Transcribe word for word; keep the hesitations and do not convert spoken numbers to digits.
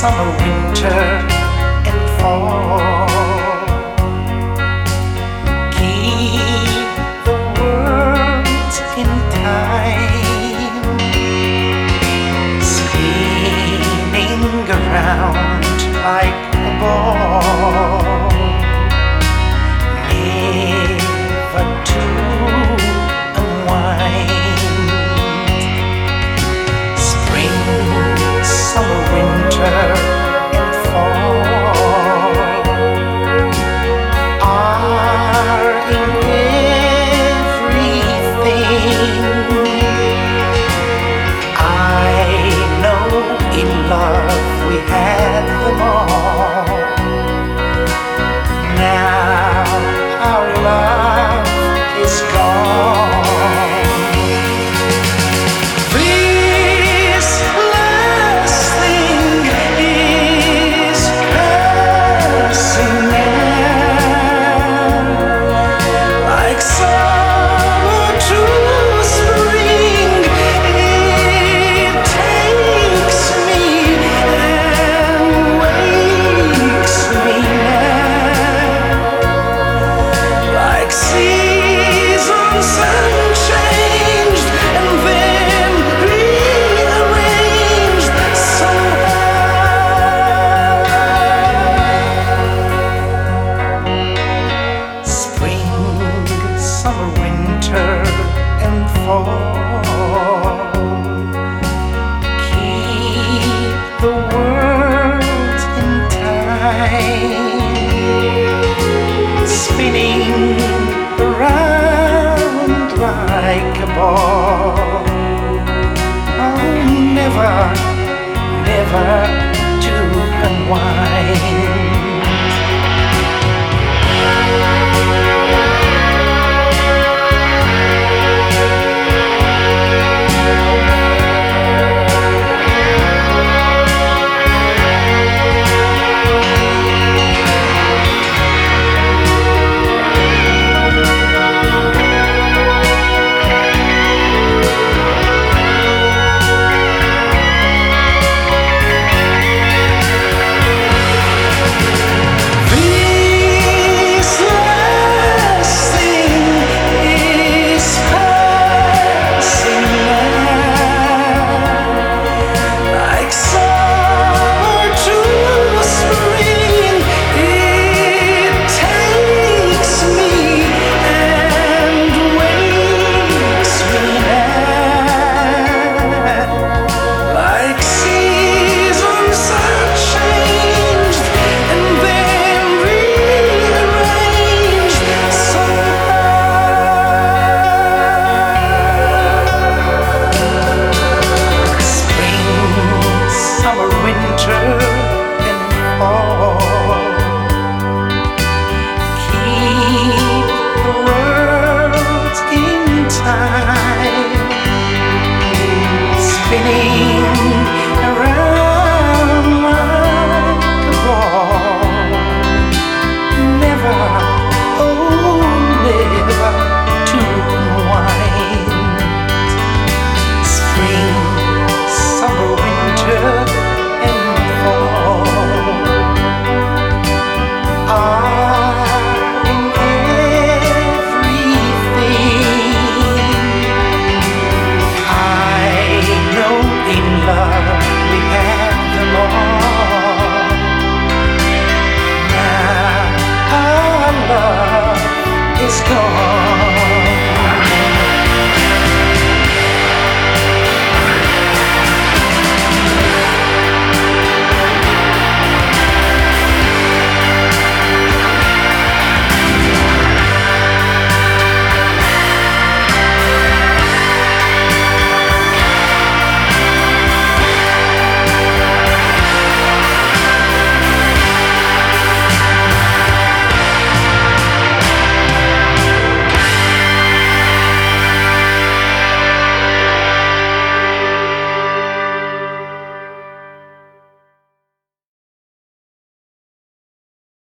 summer, winter, and fall. Keep the world in time, spinning around like a ball, never to unwind. Spring, summer, winter, and fall are in everything. I know in love we had them all. Now our love is gone. This last thing is passing now, like summer to spring. It takes me and wakes me now, like seasons unchanged and then rearranged somehow. Spring, summer, winter, and fall. Keep the world in time, spinning around like a ball. Oh, never, never to unwind.